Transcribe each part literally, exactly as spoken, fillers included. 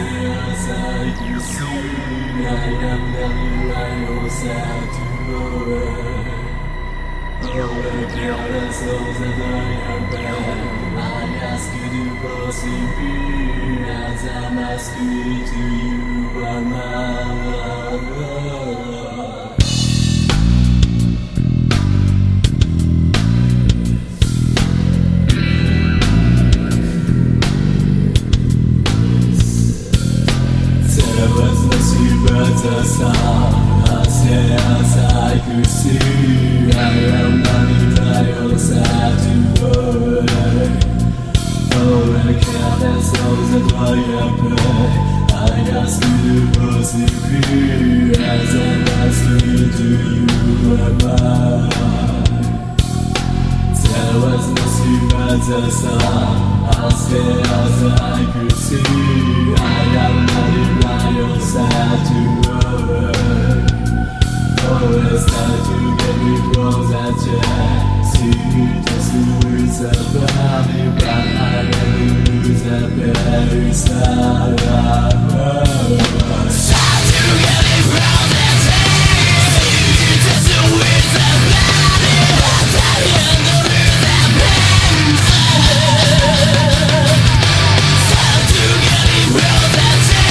as I can see, I am never I was sad to away. Oh, the careless souls that I am bad, I ask you to proceed me, as I'm asking to you, I'm out. The sun, as as I could see, I am not in sad to away. Oh, the careless souls that I am pray, I ask you to persevere, as I'm asking to you, am I? There was no sleep at the sun, as as I could see, I am not in sad to away. Oh, it's time to get me from that jet. See, just lose a body, but I never lose a very sad. Time to get me from that jet. Just lose a body, but I never lose a very sad. Time to get me from that jet.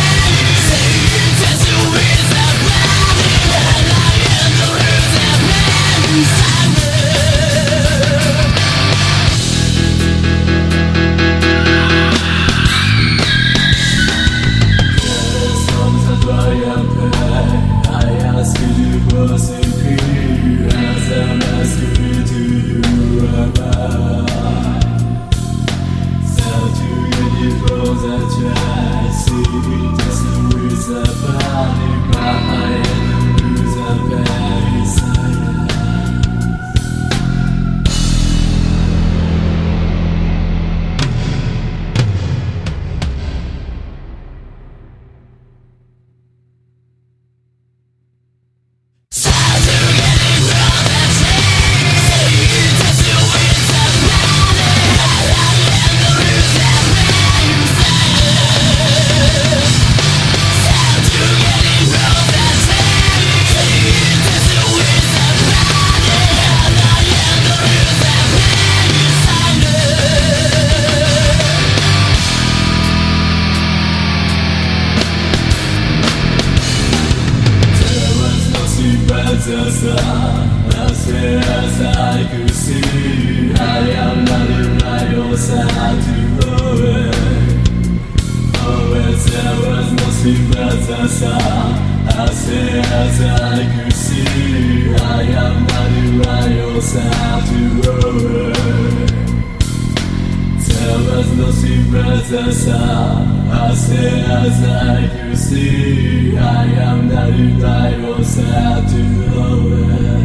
The sun, as as I could see, I am not in my own sad to away. Oh, as there was no sleep at the sun, as as I could see, I am not in my own sad to away. There was no sleep at the sun, as as I could see, I am not in my own sad to away.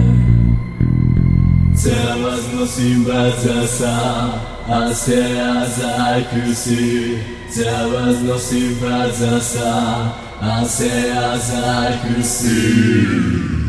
There was no sleep at the sun, as as I could see. There was no sleep at the sun, as as I could see.